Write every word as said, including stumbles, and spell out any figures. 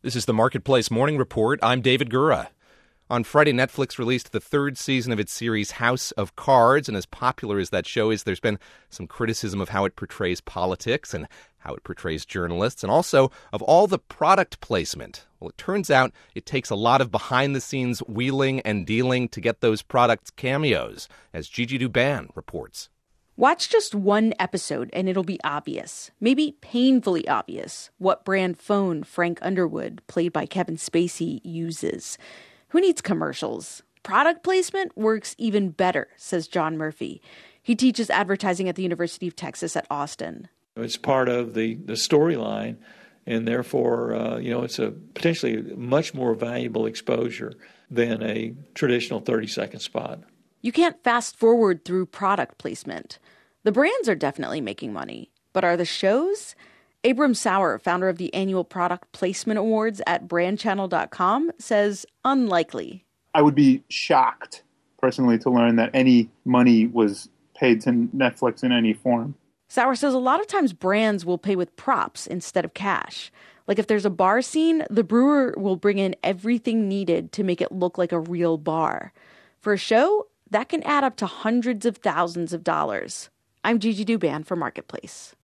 This is the Marketplace Morning Report. I'm David Gura. On Friday, Netflix released the third season of its series House of Cards, and as popular as that show is, there's been some criticism of how it portrays politics and how it portrays journalists, and also of all the product placement. Well, it turns out it takes a lot of behind-the-scenes wheeling and dealing to get those products cameos, as Gigi Douban reports. Watch just one episode and it'll be obvious, maybe painfully obvious, what brand phone Frank Underwood, played by Kevin Spacey, uses. Who needs commercials? Product placement works even better, says John Murphy. He teaches advertising at the University of Texas at Austin. It's part of the, the storyline, and therefore, uh, you know, it's a potentially much more valuable exposure than a traditional thirty-second spot. You can't fast forward through product placement. The brands are definitely making money, but are the shows? Abram Sauer, founder of the annual Product Placement Awards at brand channel dot com, says unlikely. I would be shocked, personally, to learn that any money was paid to Netflix in any form. Sauer says a lot of times brands will pay with props instead of cash. Like if there's a bar scene, the brewer will bring in everything needed to make it look like a real bar. For a show, that can add up to hundreds of thousands of dollars. I'm Gigi Douban for Marketplace.